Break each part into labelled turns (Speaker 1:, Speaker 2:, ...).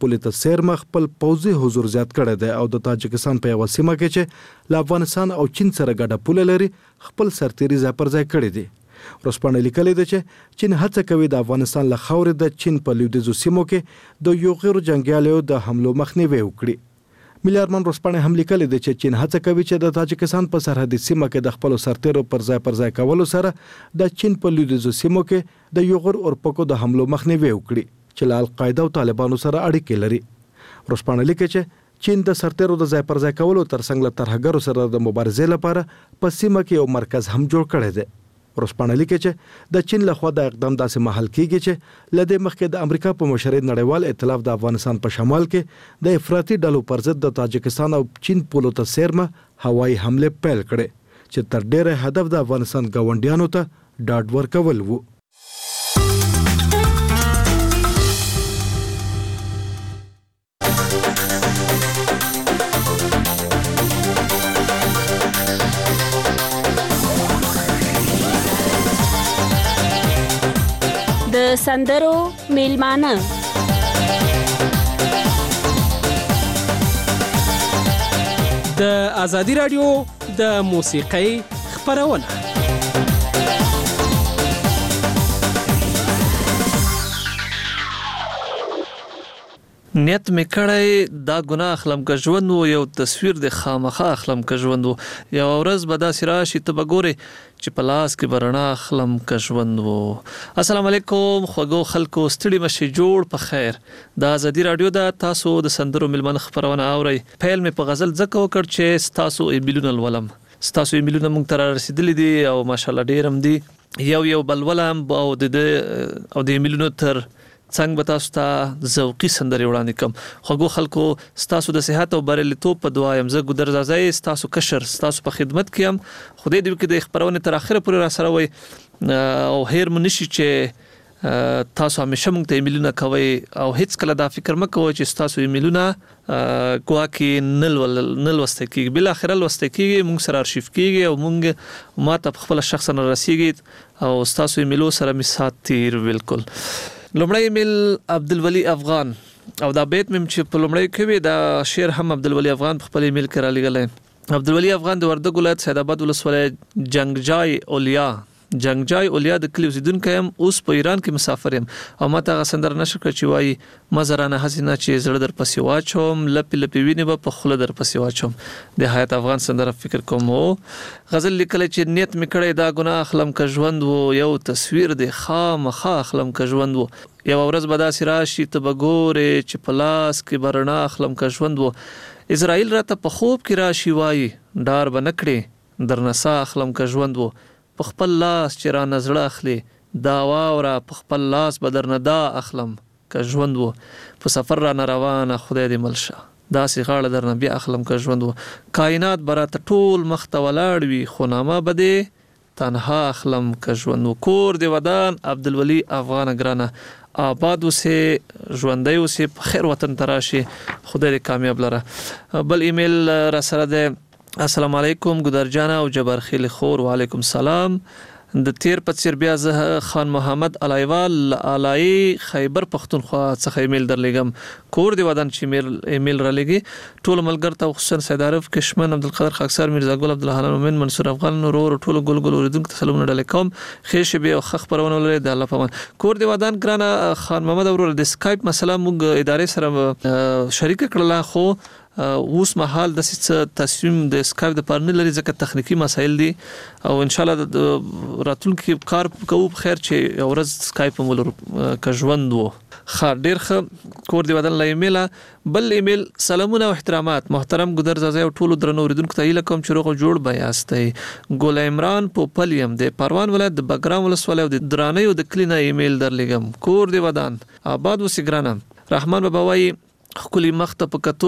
Speaker 1: پولې ته څیرمه خپل پوځي حضور زیات کړی دی او د تاجکستان په یوه سیمه کې چې له افغانستان او چین سره ګډه پوله لري خپل سرتیري ځای پر ځای کړی دی. ورځپاڼې لیکلي ده چې چین هڅه کوي د افغانستان له خاورې د چین په لویدیځو سیمو کې د یو غیر جنګیالیو د حملو مخنیوی وکړي. ملي ارمان ورځپاڼې هم لیکلي ده چې چین هڅه کوي چې د تاجکستان په سرحدي سیمه کې د خپلو سرتیرو پر ځای کولو سره د چین په لویدیځو سیمو کې د یو غیر اورپکو د حملو مخنیوی وکړي چې له القاعده او طالبانو سره اړیکې لري. ورځپاڼه لیکي چې چین د سرتیرو د ځای پر ځای کولو ترڅنګ له ترهګرو سره د مبارزې لپاره په سیمه کې یو مرکز هم جوړ کړی دی. ورځپاڼه لیکي چې د چین لخوا د اقدام داسې مهال کیږي چې له دې مخکې د امریکا په مشرۍ نړیوال ائتلاف د افغانستان په شمال کې د افراطي ډلو پر ضد د تاجکستان او چین پولو ته څیرمه هوایي حمله پیل کړې چې تر ډیره هدف د افغانستان ګاونډیانو ته ډاډ ورکول وو.
Speaker 2: د سندرو میلمانه
Speaker 3: د ازادي رادیو د موسیقۍ خپرونه. نیت می کړی دا ګناه اخلم که ژوند و یو تصویر د خامخا اخلم که ژوند و یو ورځ به داسې راشي ته به ګورې چې په لاس کې به رڼا اخلم که ژوند و. السلام علیکم خوږو خلکو، ستړي مشئ، جوړ په خیر. د ازادي رادیو د تاسو د سندرو میلمانه خپرونه اورئ. پیل مې په غزل ځکه وکړ چې ستاسو ایمیلونه لولم. ستاسو ایمیلونه موږ ته رارسېدلي دي او ماشاءالله ډېر هم دي. یو بل ولم او د ایمیلونو تر څنګه به تاسو ته ذوقي سندرې وړاندې کوم. خوږو خلکو، ستاسو د صحت او بریالیتوب په دعا یم. زه ګودر زازی ستاسو کشر ستاسو په خدمت کې یم. خدای دې وکړي د خپرونې تر اخره پورې را سره وي او هیر مو نشي چې تاسو همیشه موږ ته ایمیلونه کوئ او هیڅ کله دا فکر مه کوئ چې ستاسو ایمیلونه ګواکې نه لوستی کېږي. بالاخره لوستی کېږي، موږ سره ارشیف کېږي او موږ ما ته خپله شخصا رسیږي او ستاسو ایمیلو سره مې سات تیر. بالکل لومړی ایمیل عبدالولي افغان او دا بیت مې چې په لومړی کې وي دا شعر هم عبدالولي افغان په خپل ایمیل کې را لېږلی. عبدالولي افغان د وردګ ولایت سید آباد ولسوالۍ جنگجای اولیا د کلي اوسیدونکی یم. اوس په ایران کې مسافر یم او ما ته هغه سندره نشر کړه چې وایي مزرانه حسینه چې زړه در پسې واچوم، لپې لپې وینې به په خوله در پسې واچوم. د حیات افغان سندره فکر کوم. غزل لیکلی چې نیت مې کړی دا ګناه اخلم که ژوند و یو تصویر د خامخا اخلم که ژوند و یو ورځ به داسې راشي ته به ګورې چې په لاس کې به رڼا اخلم که ژوند و. اسرائیل راته په خوب کې راشي وایي ډار به نه کړې درنه ساه اخلم که ژوند و په خپل لاس چې رانه زړه اخلي دا واوره په خپل لاس به درنه دا اخلم که ژوند و په سفر رانه روانه خدای دې مل شه داسې غاړه درنه بیا اخلم که ژوند و. کائنات به راته ټول مخ ته ولاړ وي خو نامه به دې تنها اخلم که ژوند و. کور دې ودان عبدالولي افغان ګرانه آباد اوسې، ژوندی اوسې، په خیر وطن ته راشي، خدای دې کامیاب لره. بل ایمیل را سره دی. السلام علیکم ګودر جانا او جبار خیل خور. وعلیکم السلام. د تیر په څیر بیا زه خان محمد علایوال علای خیبر پښتونخوا څخه ایمیل درلېږم. کور دی ودان چې ایمیل را لېږي ټول ملګر ته خصوصا سید عارف کشمن عبدالقادر خاکسار میرزا ګل عبدالحنان مومن منصور افغان نور ټول ګل اوریدونکو ته سلامونه ډالې کوم. خیر بیا خ خبرونه لري د الله پامان. کور دی ودان ګرانه خان محمد اورور د سکایپ مسله موږ ادارې سره شریک کړله خو اوس مهال د تصمیم د سکایپ د پاره نه لري ځکه تخنیکی مسایل دي او ان شاء الله راتلونکي کار کوو بخیر چې ورځ سکایپ مول که ژوند وو. خیر ډیر ښه. کور دی ودان ایمیل. بل ایمیل سلامونه او احترامات محترم ګودر زازی او ټول درنو اوریدونکو ته هیله کوم چې روغ جوړ به یاستئ. ګل عمران پوپل یم د پروان ولایت د بګرام ولسوالۍ او د درانۍ او د کلینه ایمیل درلېږم. کور دی ودان آباد اوسې ګرانه. رحمان بابا وایي خکلی مخته په کتو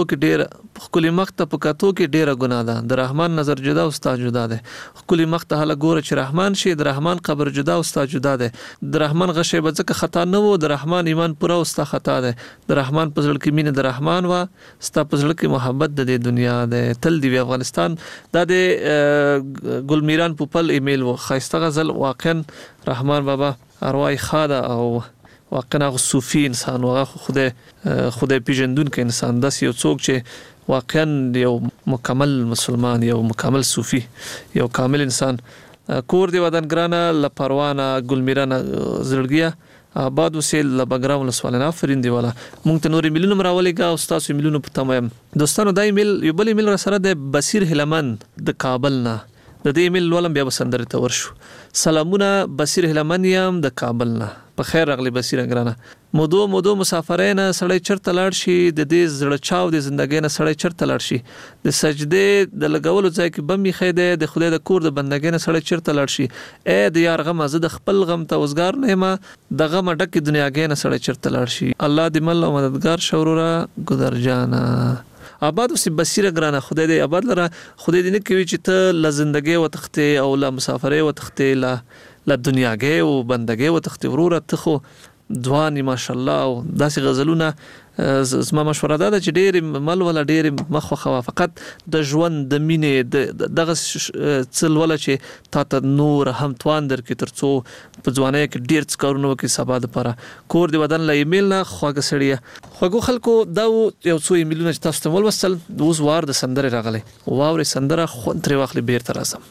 Speaker 3: کې ډیره ګناه ده، د رحمان نظر جدا او ستا جدا ده. خکلی مخته هله ګوره چې رحمان شي، د رحمان قبر جدا او ستا جدا ده. د رحمان غشی به ځکه خطا نه وو، د رحمان ایمان پوره او ستا خطا ده. د رحمان په زړه کې مینه د رحمان وا، ستا په زړه کې محبت د دې دنیا ده. تل دی افغانستان. دا د ګل میران پوپل ایمیل و. خایسته غزل واقعا رحمان بابا ارواح خاده او واقعا هغه صوفي انسان او هغه خدای پیژندونکو انسان داسې یو څوک چې واقعا یو مکمل مسلمان، یو مکمل صوفي، یو کامل انسان. کور دی ودان ګرانه لپروانه ګلمیرانه زړګیا آباد وسیل لبګراو ولسوالنا فرین دی والا مونږ ته نور میلیونو راولېګا او تاسو میلیونو په تمام دوستانو دای میل یو بل میل را سره د بصیر هلمن د کابل نه د دې میل ولم بیا بسندر ته ورشو. سلامونه بصیر هلمن یم د کابل نه، په خیر راغلی بصیر ګرانه. مودو مسافرین سړی چرته لاړ شي د دې زړه چاو د زندګۍ نه سړی چرته لاړ شي د سجده د لګولو ځای کې بم خېده د خدای د کور د بندګۍ نه سړی چرته لاړ شي. اې د یار غم از د خپل غم ته وزګار نه ما د غم ډک دنیاګۍ نه سړی چرته لاړ شي. الله دې مل او مددگار شورورا ګذر جانا آباد وسی بصیره ګرانه خدای دې آباد لره، خدای دې نه کوي چې ته ل زندګۍ و تخته او ل مسافرې و تخته ل دنیاګۍ او بندګۍ و تخته ورور ته خو ځواني ماشاءالله او داسې غزلونه زما مشوره ده چې ډېر مل ولا ډېر مخه فقط د ژوند د مینې دغه څل ولا چې تا ته نور هم توان درکې ترڅو په ځوانۍ کې ډېر څه کارونه وکړي سبا دپاره. کور دی بدن له ایمیل نه خواږه سړیه خوږو خلکو دا یو څو ایمیلونه چې تاسو ته ولوستل اوس وار د سندرې راغلی واورې سندره خوند ترې واخلي بیرته راځم.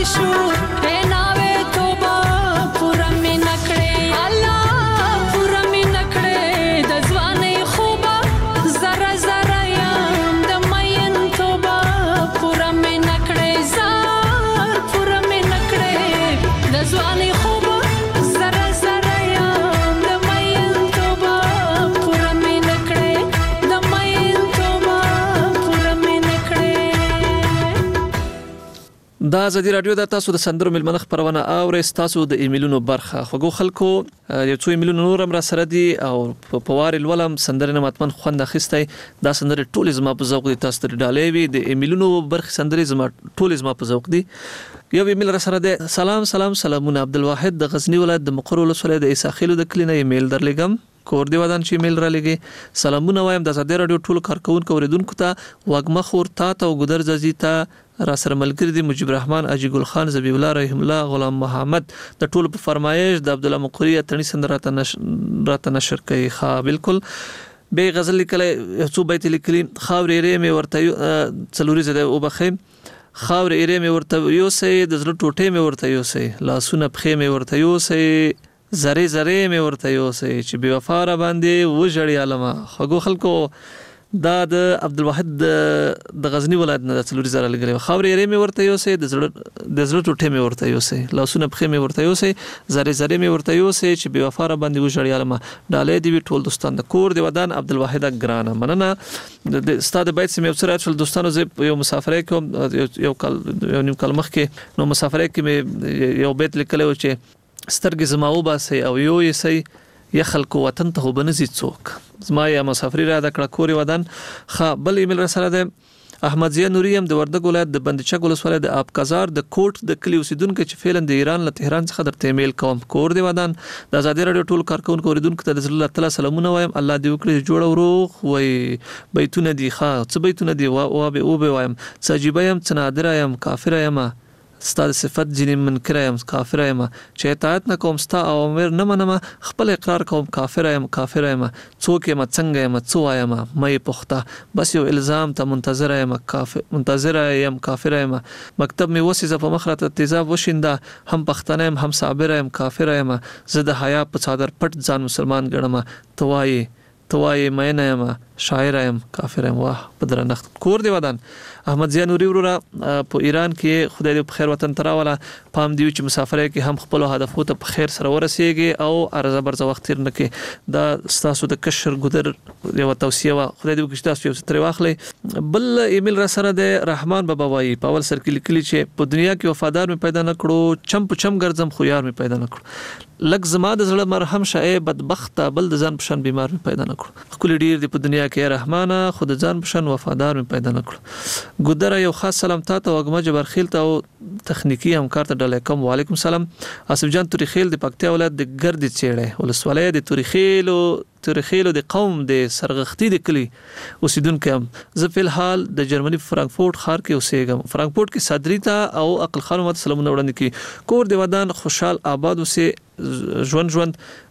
Speaker 4: شو ناوې توبه پورا مې نکړې الله پورا مې نکړې د ځوانۍ خوبه زره زره یم د مین توبه پورا مې نکړې زار پورا مې نکړې د ځوانۍ خوبه زره زره یم د مین توبه پورا مې نکړې د مین توبه پورا مې نکړې.
Speaker 3: دا ازادي رادیو د تاسو د سندرو ملمنه خبرونه اورئ تاسو د ایمیلونو برخه خوګو خلکو یو څو ایمیلونو نور هم را سره دي او په وار الولم سندرنه ماتمن خوند اخیستای دا سندره ټول زما په ذوق دي تاسو ته ډالې وي د ایمیلونو برخه سندره زما ټول زما په ذوق دي. یو ایمیل را سره ده سلامونه عبدالواحد د غزنی ولایت د مقر ولسوالۍ د عیساخیلو د کلینه ایمیل درلګم کور دی ودان چې ایمیل را لګي سلامونه وایم د ازادي رادیو ټول کارکونکو اوریدونکو ته وګمه خور تا ته او ګدر زازي ته را سره ملګری دی مجيب الرحمن اجي ګل خان زبیب الله رحم الله غلام محمد د ټول په فرمایش د عبد الله مقری اتنی سندراته نشر کوي. ها بالکل به غزل لیکله څو بیت لیکلي خاورې رې مې ورته څلوري زده او بخیم خاورې رې مې ورته یو سي د زړه ټوټې مې ورته یو سي لاسونه پخې مې ورته یو سي زری مې ورته یو سي چې بے وفا را باندې وژړی علما خو خلکو دا د عبدالواحد د غزنی ولایت نه د څلوري زره لګلې خاورې رې مې ورته یو سي د زړه ټوټې مې ورته یو سي لاسونه پخې مې ورته یو سي زری مې ورته یو سي چې بے وفا را باندې وژړی علما ډالې دی ټول دوستان د کور دی ودان عبدالواحد ګرانه مننه د استاد بیت سم یو سره ټول دوستانو زه یو مسافرې کوم یو نیم کال مخکې نو مسافرې کې یو بیت لیکلو چې سترګې زما وباسي او یو یې سي یا خلکو وطن ته وبنځي څوک زما یا مسافرې را د کړه کوري ودان خا بل ایمیل را سره ده احمد زیا نوریم د وردګ ولایت د بندچک ولسوالۍ د آبکازار د کوټ د کلی اوسیدونکو چې فعلا د ایران له تهران څخه درته ایمیل کوم کور دی ودان د ازادي رادیو ټول کارکونکو اوریدونکو ته د الله تعالی سلامونه وایم الله دې وکړي جوړ او روغ وای بیتونه دي ښه څه بیتونه دي او به وایم سجیبه يم څنادره يم کافر یم ستاسو صفت جنې منکر یم کافر یم چې اطاعت نه کوم ستا اوامر نه منم خپل اقرار کوم کافر یم څوک یم څنګه یم څو یم مې پخته بس یو الزام ته منتظر یم کافر یم مکتب می وسیزه په مخرت تیزاب وشینده هم پښتنه یم هم صابر یم کافر یم زه د حیا په صادر پټ ځان مسلمان ګڼم توای مینه یم شاعر یم کافر یم واه بدرنخت کور دی ودان احمد زیا نوري ورورا په ایران کې خدای دې په خیر وطن تراوله پام دیو چې مسافرې کې هم خپل هدفو ته په خیر سره ورسیږي او ارزه برزه وخت تیر نه کې دا تاسو د کشر ګدر یو توصیه وا خدای دې وکړي تاسو یو تر واخلې بل ایمیل را سره د رحمان بابا وایي په اول سر کې لیکلي چې په دنیا کې وفادار مې پیدا نکړو چم ګرځم خو یار مې پیدا نکړو لک زما د زړه مرهم شای بدبخته بل د ځان پشان بیمار مې پیدا نکړو خپل ډیر دی په دنیا کې رحمانه خود ځان پشان وفادار مې پیدا نکړو ګدره یو خاص سلام تاسو وګما جبر خیل ته تخنیکی همکار ته ډالې کوم وعلیکم سلام اسف جان توري خیل د پکتیا ولایت د ګردې چیړې ولسوالۍ د توري خیلو د قوم د سرغختی د کلی اوسیدونکو زه په حال د جرمني فرانکفورت ښار کې اوسېږم فرانکفورت کې صدري ته او عقل خان مت سلامونه وړاندې کی کور دی ودان خوشحال آباد اوسه ژوند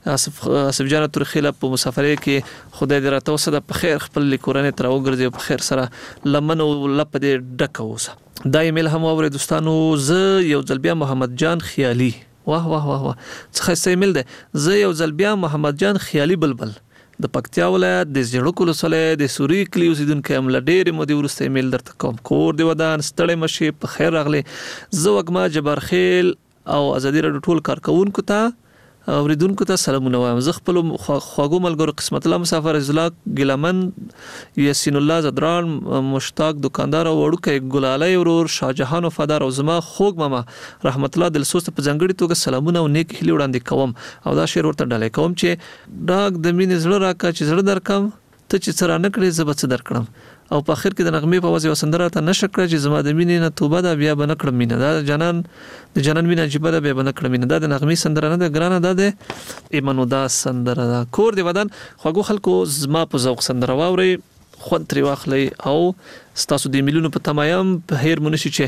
Speaker 3: اسف جان تر خیله په مسافرې کې خدای دې راته وسه د خیر خپل لیکورنه تر وګرځي په خیر سره لمن او لپ دې ډکوسه دا ایمیل هم اورې دوستانو زه یو ځل بیا محمد جان خیالي واه څه ایمیل ده زه یو ځل بیا محمد جان خیالي بلبل د پکتیا ولایت د زیړو ولسوالۍ د سوري کلی اوسیدونکو هم لډېر مودې ورسته ایمیل درته کوم کور دی ودان ستړی مشي په خیر راغلی زه وګما جبر خیل او ازادي رادیو ټول کارکونکو ته اوریدونکو ته سلامونه وایم زه خپل خواږو ملګرو قسمت الله مسافر ازلاق ګلمن یاسین الله زدران مشتاق دکاندار او وړوکی ګلالۍ ورور شاهجهان وفادار او زما خوږ ماما رحمت الله دلسوست په ځنګړي توګه سلامونه او نیک هیلې وړاندې کوم او دا شعر ورته ډالې کوم چې ډاګ د مینې زړه راکا چې زړه درکم ته چې سره نه کړې زه به څه درکړم او په اخر کې د نغمې په واسطه وسندره ته نشه کړ چې زما د مینې نه توبه دا بیا به نه کړم مینه دا د جنان مینه چې بده بیا به نه کړم مینه دا د نغمې سندره نه د ګرانه دا د ایمنو دا سندره دا کور دی ودان خواږو خلکو زما په ذوق سندره واوري خوند ترې واخلئ او ستاسو د ایمیلونو په تمایم په هیر مونشي چې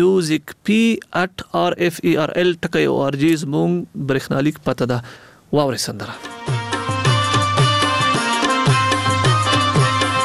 Speaker 3: music@rferl.org زموږ برېښنالیک پته ده واوري سندره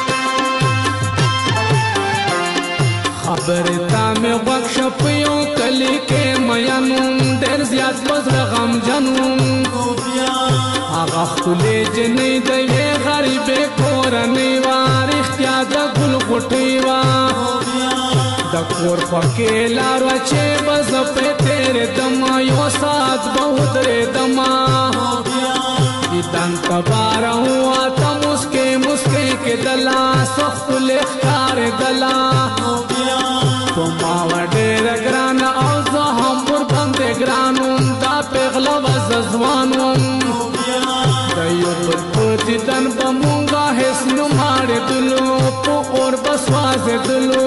Speaker 4: خبر تا میں وقت شپیوں کل
Speaker 5: کلی کې مینون ډېر زیات بزړه غمجنون هغه ښکلې جنۍ د یوې غریبې کورنۍ وه رښتیا د ګل غوټۍ وه د کور پکې لاره چې به زه پرې تېرېدمه یو ساعت به ودرېدمه دیدن ته به راووته مسکې مسکې کېدله څه ښکلې ښکارېدله په ما وه ډېره ګرانه او زه هم ورباندې ګران وم دا پېغله به زه ځوان وم د یو بل په دیدن به مونږه هېڅ نه ماړېدلو په اور به سوځېدلو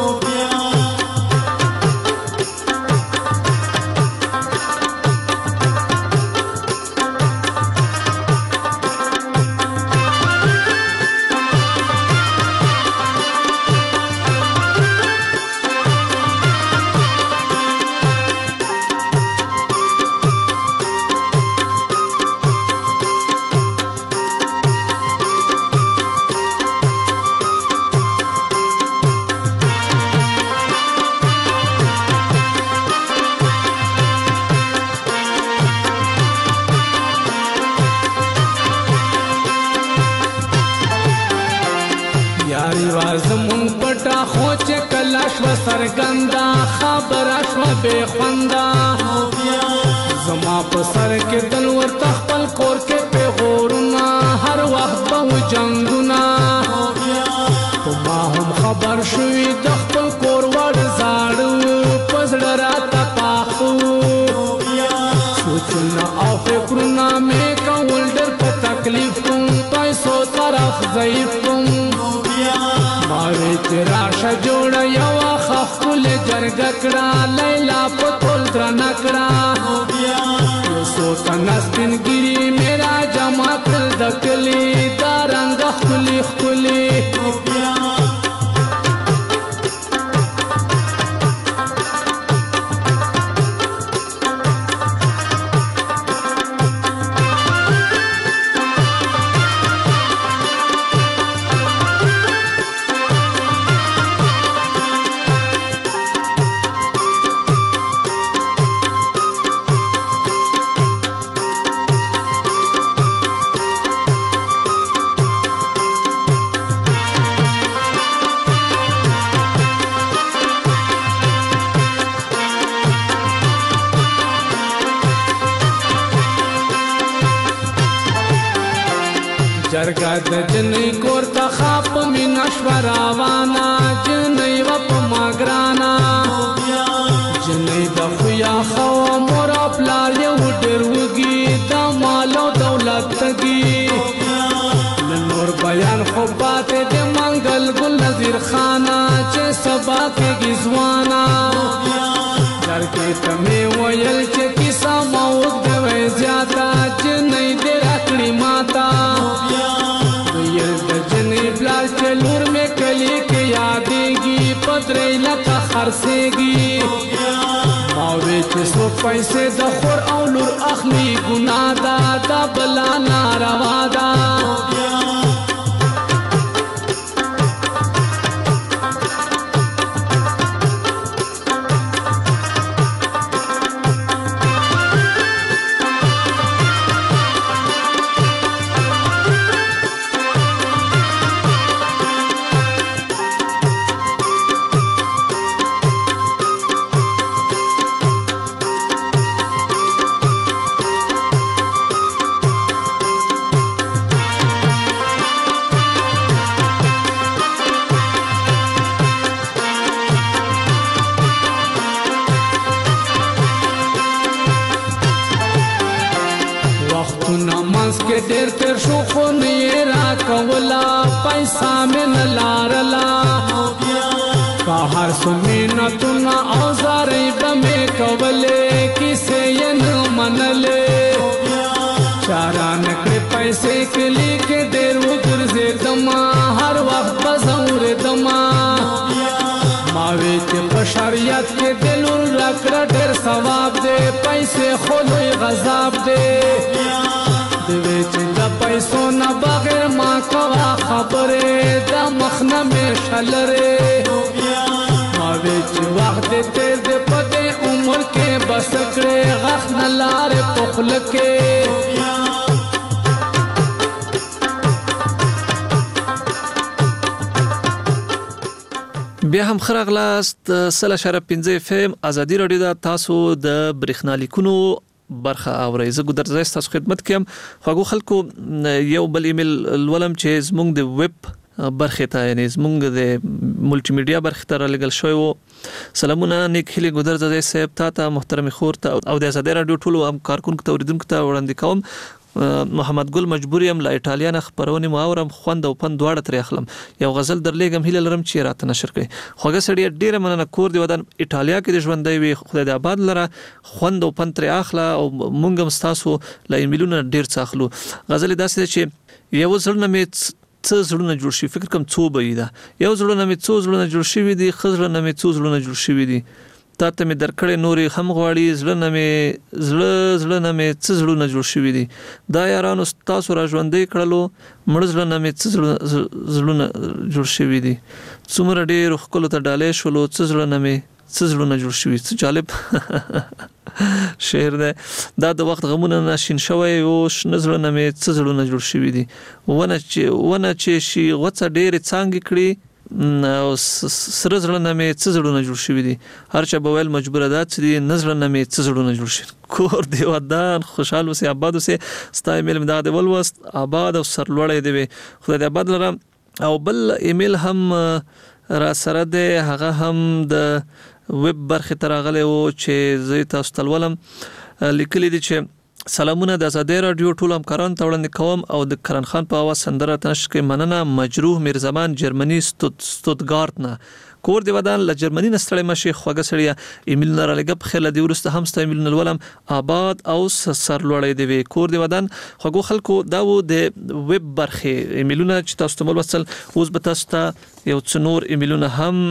Speaker 5: زمون پټه خو چې کله شوه څرګنده خبره شوه بې خونده زما په سر کې دل ورته خپل کور کې پیغورونه هر وخت به و جنګونه خو ما هم خبر شوي د خپل کور وړ زاړه په زړه راته پاخه سوچونه او فکرونه مې کول ډېر په تکلیف کوم پیسو طرف ضعیف کوم ماوی چې راشه جوړه یوه ښه ښکلې جرګه کړه لیلا په ټول درنه کړه یو څو تنه سپین ګیري مې را جمع کړل د کلي دا رنګه ښکلي ښکلي جرګه د جنۍ کور ته ښه په مینه شوه راوانه جنۍ وه په ما ګرانه جنۍ د خویا ښه وه مور او پلار یې و ډېر وږي د مال او دولت تږي له نور بیان خو پاتې د منګل ګل نظیر خانه چې سبا کېږي ځوانه جرګې ته مې ویل چې کیسه ما اوږده وی زیاته جنۍ دې راکړې ماته ویل د جنۍ پلار چې لور مې کلي کې یادېږي په 3 لکه خرڅېږي ما وی چې څو پیسې د خور او لور اخلي ګناه ده دا بلا ناروا ده کې ډېر تېر شو خو نه یې راکوله پیسه مې نه لارله په هر څو منتونه او زارۍ به مې کولې کیسې یې نه منلې چا رانه کړې پیسې کلي کې ډېر وګرځېدمه هر وخت به زه اورېدمه ما وی چې په شریعت کې د لور راکړه ډېر ثواب دی پیسې خو لوی غذاب دی دوی چې د پیسو نه بغیر ما کوه خبرې د مخ نه مې شلرې ما وی چې وخت دې تېر دی په دې خلکه
Speaker 3: بیا هم خراغلاست سلا شرف 15 FM ازادي رادیو دا تاسو د برېښنالیکونو برخه اورئ. زه ګودر زای تاسو خدمت کوم. خواږو خلکو یو بل ایمیل ولوم چې زموږ د ویب برخه ته یعنی زموږ د ملټي میډیا برخه ته رالګل شوی وو. سلامونه نیک هلي ګودر زای صاحب ته محترم خور ته او د ازادي رادیو ټولو هم کارکونکو ته اوریدونکو ته وړاندې کوم. محمد ګل مجبور یم لا ایټالیا خبرونه ماورم خوند او پند دواړه تر اخلم. یو غزل درلېګم هیله لرم چې راته نشر کړي. خوګه سړی ډیره مننه کور دی ودان ایټالیا کې د ژوندۍ وي خدای د آباد لره خوند او پند تر اخلا او مونږ هم تاسو لا ایمیلونه ډیر څاخلو. غزل داسې چې یو ځلنه می څه زړونه جوړ شي فکر کوم څو به دا یو ځلونه می څو زړونه جوړ شي دي خزرونه می څو زړونه جوړ شي دي تاته می درکړې نوري هم غواړي زړه نه می څه زړونه جوړ شوی دي دا یارانو تاسو را ژوندې کړلو مړ زړه نه می څه زړونه جوړ شوی دي څومره ډېر خپل ته ډالې شولو څه زړه نه می څه زړونه جوړ شوی څه جالب شعر ده دا د وخت غمونه ناشین شوی او شنزړه نه می څه زړونه جوړ شوی دي ونه چې شي غوڅه ډېر څنګه کړی او سره زړه نه می څه زړونه جوړ شوی دي هر چا به ویل مجبور ده چې نظر نه می څه زړونه جوړ شي کور دی ودان خوشحال وسه آباد وسه ستا ایمیل مدا دی ولوست آباد او سرلوړی دی خدای دې آباد لرم او بل ایمیل هم را سره ده هغه هم د ویب برخه تراغله او چې زه تاسو تلولم لیکلي دي چې سلامونه د ازادي رادیو ټول همکاران ته وړاندې کوم او د کرن خان په اواز سندره تنشر کې مننه مجروح میرزمان جرمني ستوتګارت نه کور دی ودان ل جرمني نستړی مشي خوګه سړی ایمیل نه رالګب خله دی ورسته هم ست ایمیل نه ولم آباد او سرلوړی دی کور دی ودان خوګو خلکو دا و د ویب برخه ایمیلونه چې تاسو ته وصل اوس به تاسو ته یو څنور ایمیلونه هم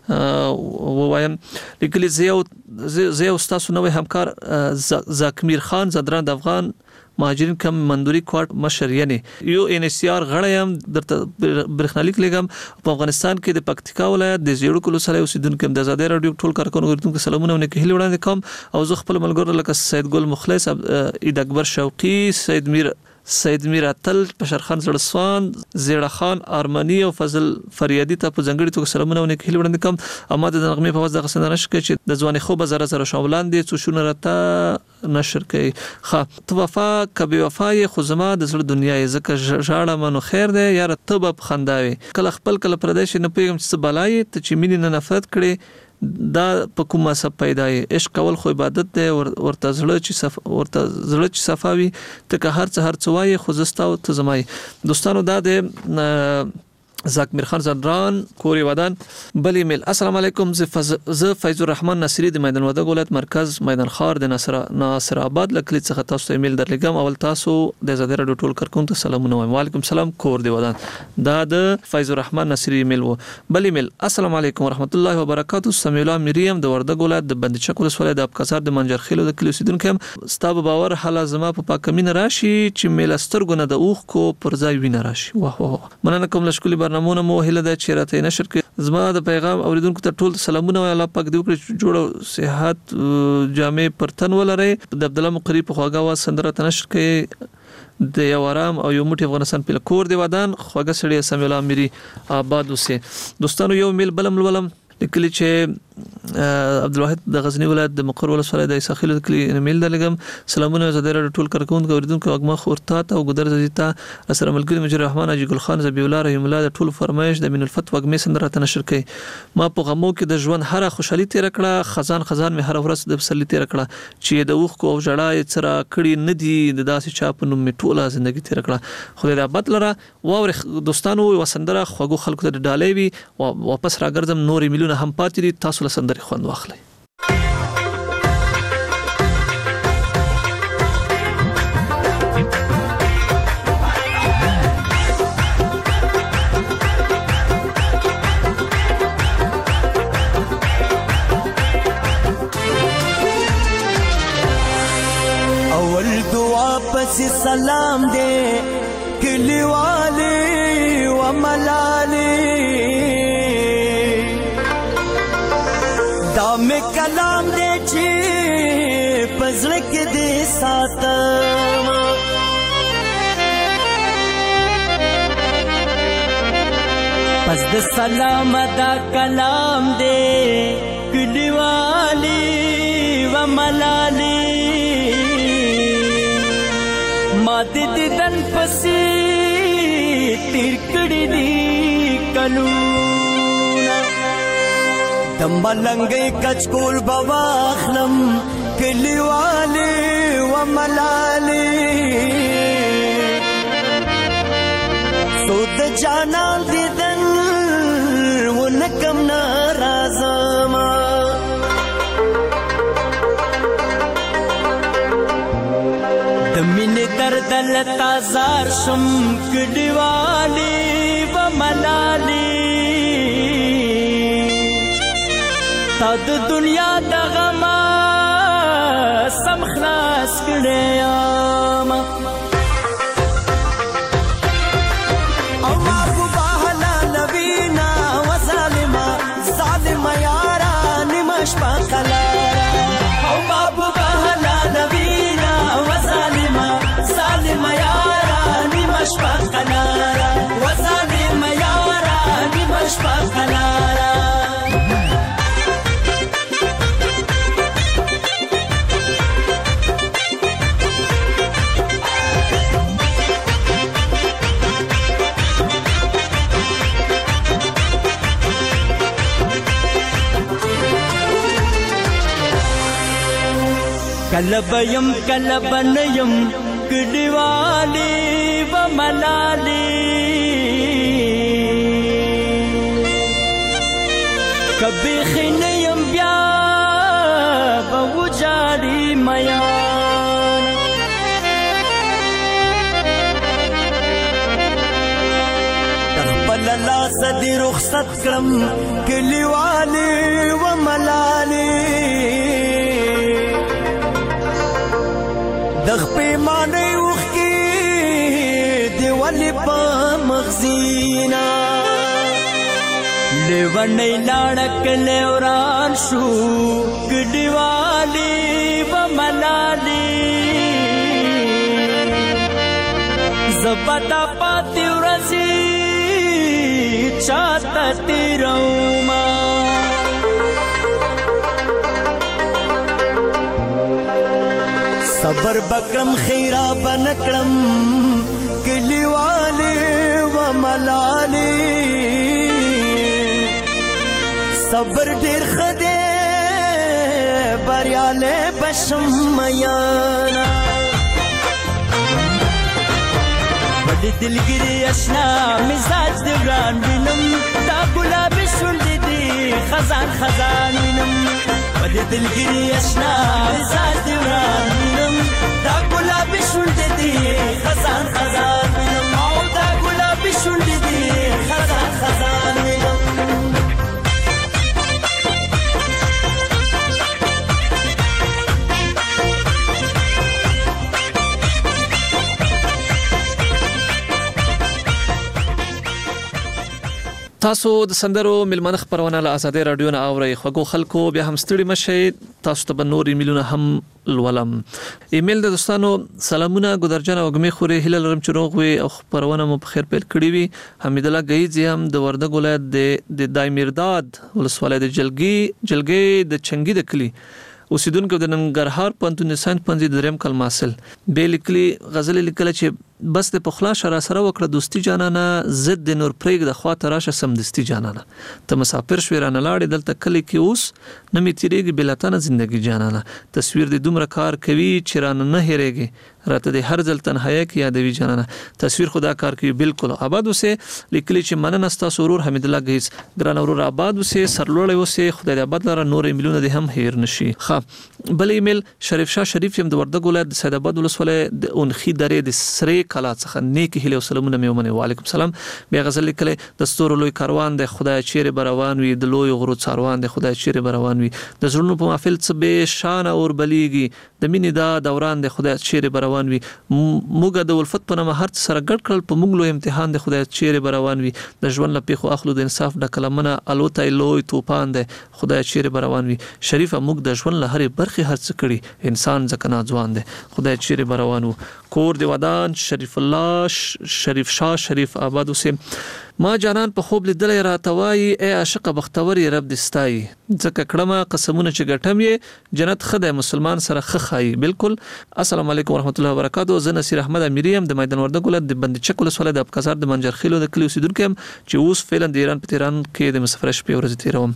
Speaker 3: وایم لیکلي زه او تاسو نوې همکار زاکمیر خان زدران د افغان مهاجرین کم مندوري کوارټ مشر یعنی یو ان سی آر غړیم درته برېښنالیک لګم په افغانستان کې د پکتیکا ولایت د زیړو کلو سره اوسیدونکو د ازادي رادیو ټول کارکونکو ورته سلامونه ونکه هلي وړاندې کوم او زه خپل ملګرو لکه سید ګل مخلص اید اکبر شوقي سید میر اتل بشر خان زړسوان زیړه خان ارمنی او فضل فریادی ته په ځنګړي توګه سلامونه ونکه هلي وړاندې کوم اما د نغمه په واسطه غسنه نشکه چې د ځواني خو به زره شاملان دي څو شونه راته نشر کوي ښه تو وفا کبي وفای خو زما د زړه دنیا زکه ژاړه منو خیر دی یار ته به خنداوي کله خپل کله پردیش نه پیغام چې بلای ته چې مين نه نفرت کړي دا په کومه سب پیدای عشق کول خو عبادت دی ورته زړه چې صفاوي ته که هر څه وایي خو زستاو ته زمای دوستانو دا د زاکمیر خان زدران کوری ودان بل ایمیل السلام علیکم ز فیض الرحمن نصری د میدان وردګ ولایت مرکز میدان خار د ناصر آباد لکلی څخه تاسو ته ایمیل درلګم اول تاسو د زده رادیو ټول کارکونکو سلامونه وایم وعلیکم سلام کور دی ودان دا د فیض الرحمن نصری ایمیل وو بل ایمیل السلام علیکم ورحمت الله وبرکاتہ سمیلا مریم د وردګ ولایت د بندچک ولسوالۍ د ابکاسار د منجر خیلو د کلی اوسیدونکو ستاب باور حالا زما په پاکمین راشي چې میلسترګونه د اوخ کو پر ځای وینه راشي واه مننه کوم لشکلی برنامه مو هله د چیرته نشر کې زما د پیغام اوریدونکو ته ټول سلامونه الله پاک دې وکړي جوړ صحت جامع پرتن ولري د عبد الله مقری په خواګه وا سندره تنشر کې د یو آرام او یو موټي افغانستان په کور دی ودان خوګه سړی سمي الله اميري آباد اوسه دوستانو یو میل بلم لیکلی چې عبدالواحد د غزنی ولایت د مقر ولسوالۍ د اساخیل کلی ایمیل درلګم سلامونه زدر ټول کارکونکو اوریدونکو اګما خورتا او ګدر زیتا سره ملګری مجر رحمان اجي ګل خان زبی الله رحم الله د ټول فرمایش د من الفتوا اګمې سندره تنشر کړي ما په غمو کې د ژوند هر خوشحالي تیر کړه خزان می هر ورځ د بسلی تیر کړه چې د اوخ کو جړای تر کړي ندي د داسې چاپنو می ټوله ژوندۍ تیر کړه خدای دې آباد لره واور دوستانو وسندره خوګو خلکو ته ډالې وي واپس راګرځم نورې مليونه هم پاتې دي تاسو له سندري خوند واخلئ
Speaker 6: اول دعا پس سلام دے کلی والے و ملالے دام کلام دې چې پزړه کې دې ساتم پس د سلام دا کلام دې کلیوالي و ملالي ما دې دن پسې تیر کړې دي کلونه د ملنګي کچکول بواخلم کلیوالي و ملالي سود جانان دیدن و نکم نارازما دمین درد لتازار شم کلیوالی و ملالی تا د دنیا د غما سم خلاص کړم کلبیم کلبنیم کلیوالی و ملالی کبھی خینیم بیا بوجاری میان تخبل اللہ صدی رخصت کرم کلیوالی و ملالی دغ پیمانه وخی دیوالی پا مغزینا لیوانی لارک لیوران شو کدیوالی و ملالی زبتا پاتی ورزی چاہتا تیروما صبر بکرم خیرا بنکرم کلیوالی و ملالی صبر دیر خدے بریالے بشم میانا بڑی دلگیری اشنا مزاج دیوران بینم دا گلابی شنڈی دی خزان خزان بینم بڑی دلگیری اشنا مزاج دیوران بینم دا گلابی شنڈی دی خزان خزان بینم دا گلابی شنڈی دی خزان خزان بینم
Speaker 3: تاسو د سندرو ملمنه خبرونه له آزادۍ رادیو نه اورئ خوږو خلکو بیا هم ستړي مشئ تاسو ته به نور ایمیلونه هم لولم ایمیل د دوستانو سلامونه ګدرجن او غمی خوري هله لرم چې روغ وي او خبرونه مو په خیر پیل کړی وي حمید الله غیزی هم د وردګ ولایت د دایمیرداد ولسوالۍ د جلګي د چنګي د کلی اوسیدونکو د ننګرهار پوهنتون ساينس پنځه دریم کلمه حاصل به لیکلي غزل لیکل چې بس د پخلا شرا سره وکړه دوستی جانانه زد د نور پرېګ د خوا تراشه سمدستی جانانه ته مسافر شویرانه لاړې دلته کلی کې اوس نمی تیریږي بلاتانه زندگی جانانه تصویر د دومره کار کوي چې رانه نه هېریږي راته د هر ځل تنهایی کې یادوي جانانه تصویر خدا کار کوي بالکل آباد اوسه لیکلي چې مننه تاسو ورور حمید الله غیز ګران ورور آباد اوسه سرلوړی اوسه خدای دې آباد لره نور ایمیلونه دې هم هیر نشي ښه بل ایمیل شریف شاه شریف هم د وردګ ولایت د سید آباد ولسوالۍ د اونخي درې د سری کلا څخه نیک هیله او سلامونه مې ومنه وعلیکم السلام بیا غزل لیکلي د ستورو لوی کاروان د خدای چیرې بروان وي د لوی غرو څاروان د خدای چیرې بروان وي د زړونو په محفل څه به شان اور بلیږي د مینې دا دوران د خدای چیرې بروان روان وي موږ د ولفت په نامه هر سره ګډ کړل په موږ لو امتحان د خدای چیرې روان وي د ژوند له پیښو اخلو د انصاف د کلمنه الوتای لوی توپان دی خدای چیرې روان وي شریفه موږ د ژوند له هرې برخې هرڅ کړي انسان ځکه ناځوان دی خدای چیرې روان وو کور دی ودان شریف الله شریف شاه شریف آباد اوسه ما جانان په خوب لیدل راتوي اے عاشق بختوري رب دستای ځکه کړه قسمونه چې ګټم یې جنت خدای مسلمان سره خخای بالکل السلام علیکم ورحمت الله وبرکاتہ زه نصیر احمد امیریم د میدان وردګ ولایت د بند چک ولسوالۍ د ابکازار د منجرخیلو د کلی اوسیدونکو چې اوس فعلا د ایران په تهران کې د مسافر شپې ورځ تیروم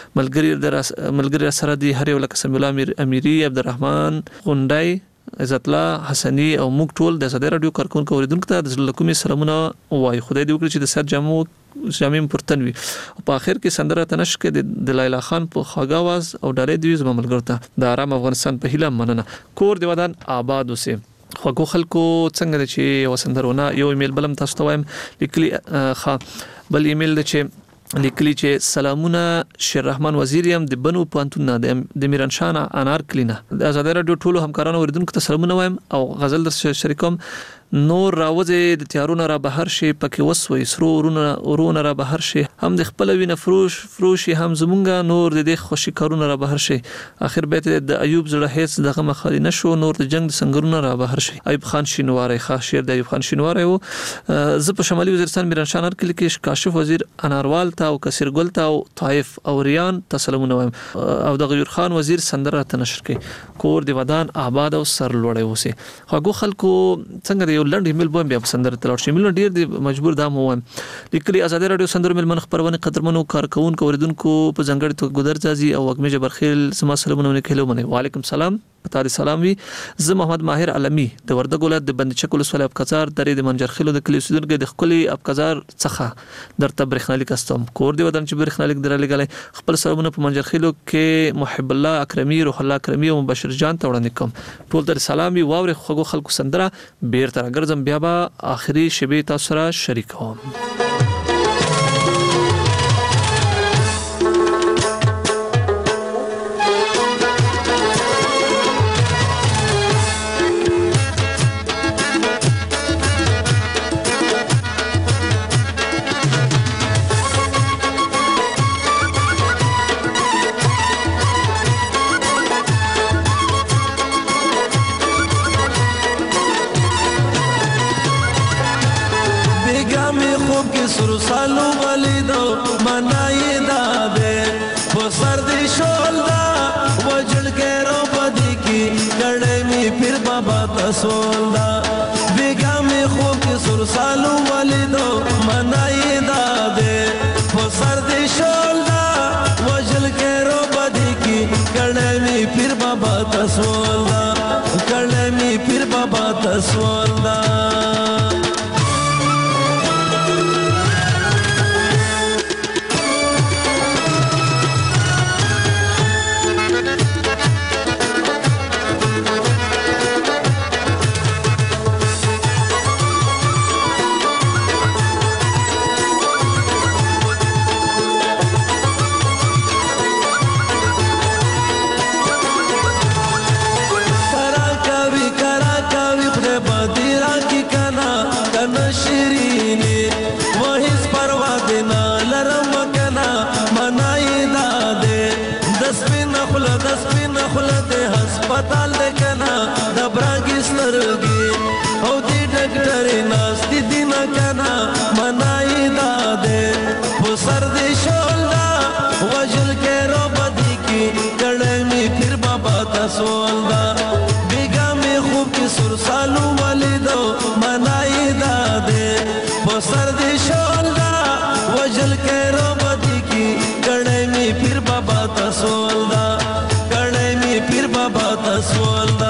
Speaker 3: ملګری سره دی هر یو لکه سمیع الله امیری عبدالرحمن غونډای عزت الله حسنی او موږ ټول د زده رادیو کارکونکو اوریدونکو ته د زړه کومې سلامونه وایي خدای دې وکړي چې د سر جامع پرتن وي په اخر کې سندره تنش کې د لیلا خان په خواږه आवाज او ډارې دی زما ملګرو ته د آرام افغانستان په هیله مننه کور دی ودان آباد اوسه خو خلکو څنګه چې وسندرونه یو ایمیل بلم تاسو ته وایم لیکلي بل ایمیل د چې لیکلی چې سلامونه شیر رحمان وزیریم د بنو پانتون د میران شاه انار کلینا د آزاد رادیو ټولو همکارانو اوریدونکو ته سلامونه وایم او غزل در شریکوم نور راوځي د تیارونه را بهر شي پکې وسوي سرو ورونه را بهر شي هم د خپل وینه فروشي هم زمونږه نور د خوشي کارونه را بهر شي اخر بیت د ایوب زړه هیڅ دغه مخالي نشو نور د جنگ د سنگرونه را بهر شي ایوب خان شینواری ښه شعر د ایوب خان شینواری او زه په شمالي وزیرستان میران شاه انار کې کاشف وزیر اناروال ته او کثیر ګل ته او طائف او ریان تسلمونه وایم او د غیور خان وزیر سندره ته نشر کې کور دی ودان آباد او سر لوړی اوسه خو خلکو څنګه یو لنډ ایمیل بوم بیا سندره تلور شي ایمیل ډیر دی مجبور دا مو وایم لیکلي آزاد رادیو سندره ملمن خبرونه قدرمنو کارکونکو اوریدونکو په ځنګړي تو ګدر ځازي او وګمه جبرخیل سما سلامونه کهلو منه وعلیکم سلام پتا دي سلام وي زه محمد ماهر علمی د وردګ ولایت د بند چک ولسوالۍ ابکازار درې د منجرخیلو د کلی اوسیدونکو د خپل ابکازار څخه درته برېښنالیک استم کور دی ودان چې برېښنالیک درلګلې خپل سلامونه په منجرخیلو کې محب الله اکرمی روح الله اکرمی او مبشر جان ته وړاندې کوم ټول در سلام وي واوري خو خلکو سندره بیرته راګرځم بیا به آخري شبي تاسو سره شریکوم
Speaker 7: سالو ولیدو منای داده په سر دی شولدا وجل کې رو بدی کی کړه می پیر بابا تسولدا بیگا می خوب کې سر سالو ولیدو منای داده په سر دی شولدا وجل کې رو بدی کی کړه می پیر بابا تسولدا کړه می پیر بابا تسولدا پتال دکنا د براګیس لرګي او دی ډاکټر ناس دي دینا کنا منای داده په سر دی شولدا وجل کې رو بدی کی کړه می پھر بابا تسولدا بیگا می خوب کی سر سالو ولیدو منای داده په سر دی شولدا وجل کې رو بدی کی کړه می پھر بابا تسولدا پیر بابا تسولدا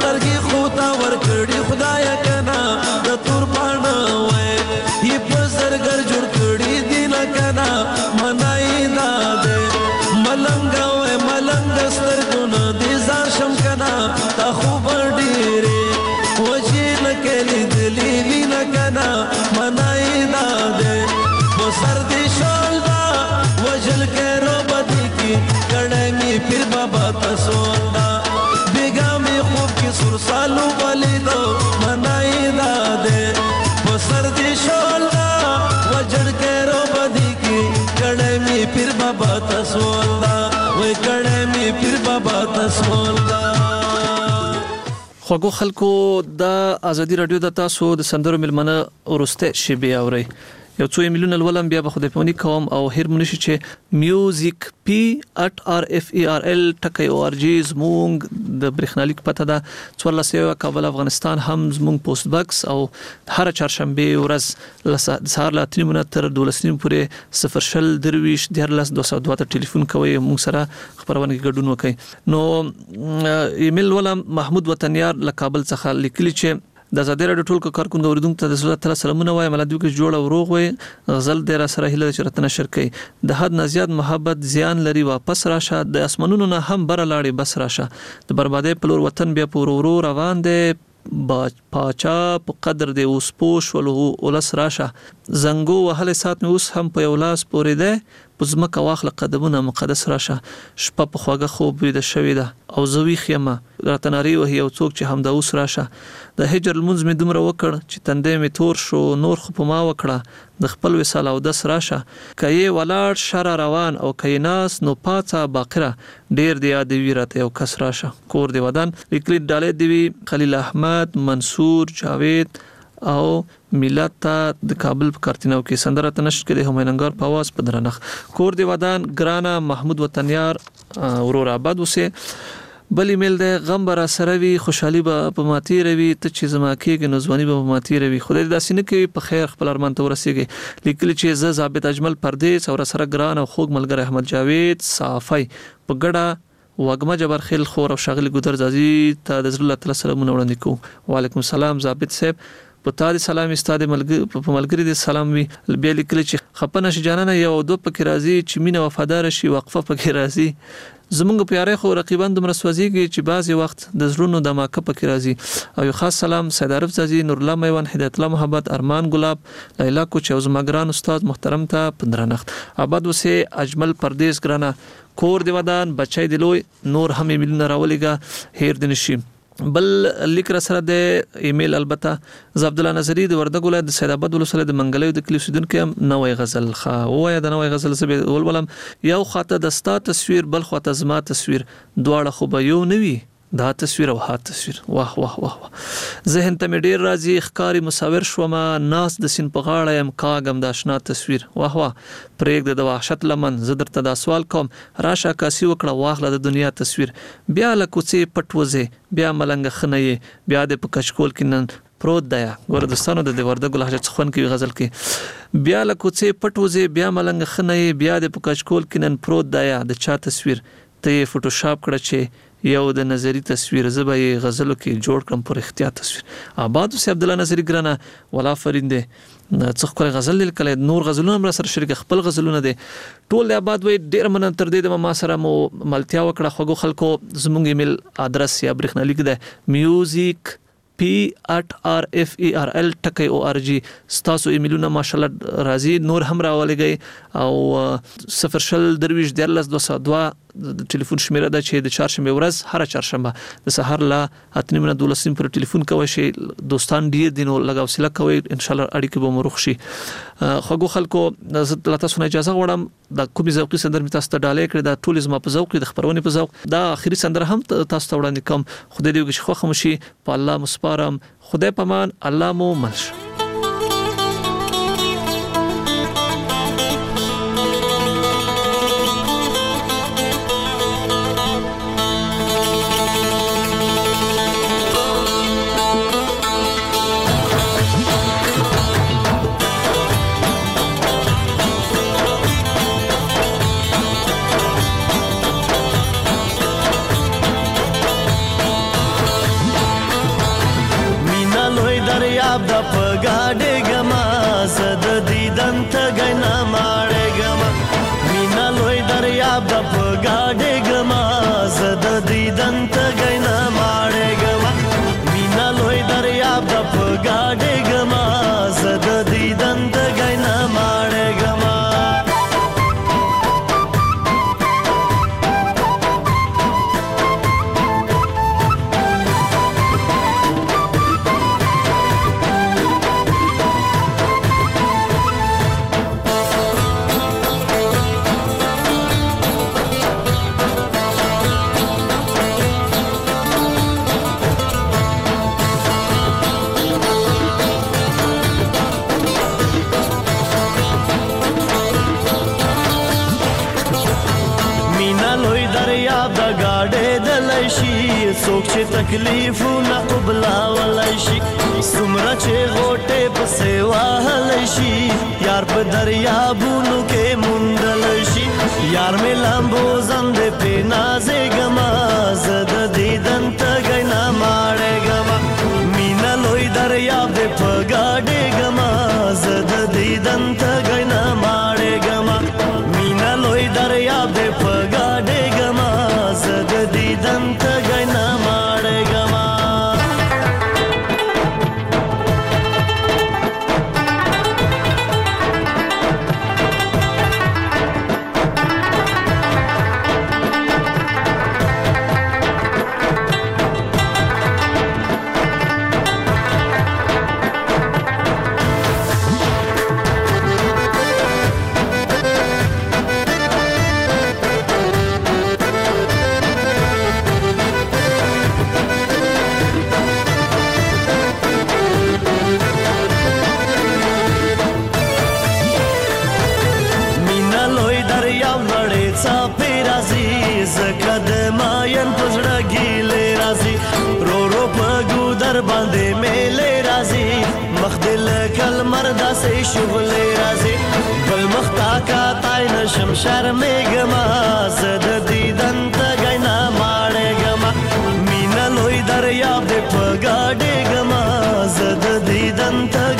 Speaker 7: سترګې خو تا ورکړي خدای کنا د تور پاڼه وای یې په زرګر جوړ کړي دي نه کنا منای دا دې ملنګ وای ملنګ سترګو نه دي ځان شم کنا تا خو ډېرې وجې نه کلی دلی وینا کنا منای دا دې په سر دې شال دا وجل کې رو بدی کی کړه می پیر بابا تسول دا سر سالو ولیدو منائی دادے بسر دی شولدا وجڑ کے رو بدی کی کڑے می پھر بابا تسول دا وی کڑے می پھر بابا تسول دا
Speaker 3: خوږو خلکو د ازادي رادیو د تاسو د سندرو ملمنه ورسته شیبه اوري یو څو ایمیلونه ولوم بیا به خدای پونی کوم او هر منشي چې music@rferl.org زمونږ د برېښنالیک پته ده 14 کابل افغانستان هم زمونږ پوسټ باکس او هر چهارشنبه ورځ سهار لا 3 تر 12 پورې 0 درویش 10202 ته ټلیفون کوي موږ سره خبرونه کې ګډون وکړي نو ایمیل ولوم محمود وطنیار له کابل څخه لیکلی چې د زاده رادیو ټول کارکونکو اوریدونکو ته د زړه تعالی سلامونه وایم ملادو کې جوړ او روغ وي غزل د را سره هله چرته نشر کوي د حد نه زیات محبت زیان لري واپس راشه د اسمنونو نه هم بر لاړې بس راشه د بربادي په لور وطن بیا پور ورو روان دي پاچا په قدر دی اوس پوش ولو ولس راشه زنګو وهله سات مې اوس هم په یو لاس پورې ده پزمکه واخله قدمونه مقدس راشه شپه په خواږه خوب وي د شوي ده او زوی خیمه راتناری وه یو څوک چې هم د اوس راشه د هجر المنز مې دومره وکړ چې تندې مې تور شو نور خو په ما وکړه د خپل وصال او دس راشه کای ولاړ شر روان او کای ناس نو پاڅه باقره ډیر دی یادوي راته یو کس راشه کور دی ودان لیکلی ډالې دی خلیل احمد منصور جاوید او ملت د کابل په کارتینو کې سندره تنشر کړي همیننګار په आवाज په درنخ کور دی ودان ګرانا محمود وطنیار ورور آباد وسه بل ایمیل د غم بر سره وی خوشحالي به په ماتي روي ته چې زما کېږي نو ځواني به په ماتي روي خدای دې داسې نه کوي په خیر خپل ارمان ته ورسیږي لیکل چې ز ثابت اجمل پردیس او سره ګران او خوږ ملګری احمد جاوید صافی په ګډه وګما جبر خیل خور او شغل ګدر زازي ته د رسول الله تعالی سلام وړاندې کو وعلیکم السلام ثابت صاحب په تاسو سلام استاد ملګری دې سلام وی بیا لیکل چې خپنه شي جانانه یو دو پکې راځي چې مینه وفادار شي وقفه پکې راځي زمونږ پیاره خو رقیبان دومره سوځيږي چې بعضی وخت د زړونو د ماکه پکې راځي او یو خاص سلام سید عارف زازي نور الله میوان هدایت الله محبت ارمان ګلاب لیلا کوچ او زمګران استاد محترم ته پندرنخت آباد وسه اجمل پردیس ګرانا کور دی ودان بچای دی لوی نور هم ایمیل راولېګا هیر دنشي بل لیک را سره د ایمیل البته ز عبد الله نظری د وردګ ولایت د سید آباد ولسوالۍ د منګلې د کلی سیدونکو نوې غزل خا وای د نوې غزل سبه ولولم یو خاطه د ستا تصویر بل خاطه زما تصویر دواړه خو به یو نوي دا تصویر او ها تصویر واه واه واه ذهن ته مې ډیر راځي ښکاری مصور شوما ناس د سین په غاړه يم کاغم د آشنا تصویر واه واه پرېګ د وحشت لمن زدر ته دا سوال کوم راشه کاسي وکړه واخله د دنیا تصویر بیا لکوڅه پټوزه بیا ملنګ خنې بیا د پکشکول کینن پروت دی ګوردستانو د وردګ لهجه څخون کې غزل کې بیا لکوڅه پټوزه بیا ملنګ خنې بیا د پکشکول کینن پروت دی د چا تصویر ته فوټوشاپ کړه چې یو د نظری تصویر زبې غزلو کې جوړ کړم پر اختیار تصویر آباد سي عبد الله نظری ګرانه ولا فرینده څخه کول غزل لیکل نور غزلونه هم سره شریک خپل غزلونه دي ټول آباد وي ډیر من تر دې د ما سره مو ملتیا وکړه خوګو خلکو زمونږ ایمیل ادرس یا برېښنالیک ده music@rferl.org ستاسو ایمیلونه ماشاءالله راځي نور هم راولېږي او 0 درویش 10202 ټلیفون شمیره ده چې د چهارشنبه ورځ هر چهارشنبه د سحر لا 8:12 پر ټلیفون کوي شي دوستان ډیر دینو لګاو سلا کوي ان شاء الله اړیکه به مروخ شي خوګو خلکو تاسو نه اجازه غواړم د کومي ذوقي سندر می تاسو ته ډالې کړی دا ټول زما په ذوق د خبرونه په ذوق دا اخیری سندر هم تاسو ته وړاندې کوم خدای دې وکړي خو خمشي په الله مسپارم خدای پامان الله مو منش
Speaker 6: دریاب د پګاډې ګما زد دیدن تګ نه ماړې ګما مینا لوی دریاب د پګاډې ګما زد دیدن تګ نه ماړې ګما مینا لوی دریاب د پګاډې ګما زد دیدن تګ نه ماړې ګما څوک چې تکلیفونه قبلولای شي څومره چې غوټې پسې وهلی شي یار په دریابونو کې موندلی شي یار مې لامبو زندې پې نازېږمه زه د دیدن تږی نه ماړېږمه مینه لوی دریاب دې په ګاډېږمه زه د دیدن تږی نه ماړېږمه مینه لوی دریاب دې په ګاډېږمه زه د دیدن تږی نه ماړېږمه باندې میلې راځي مخ دل کلمر داسې شغلې راځي بل مخ تا کا تای نشم شرمېږمه زه د دیدن تږی نه ماړېږمه مینه لوی دریاب دې په ګاډېږمه زه د دیدن تږی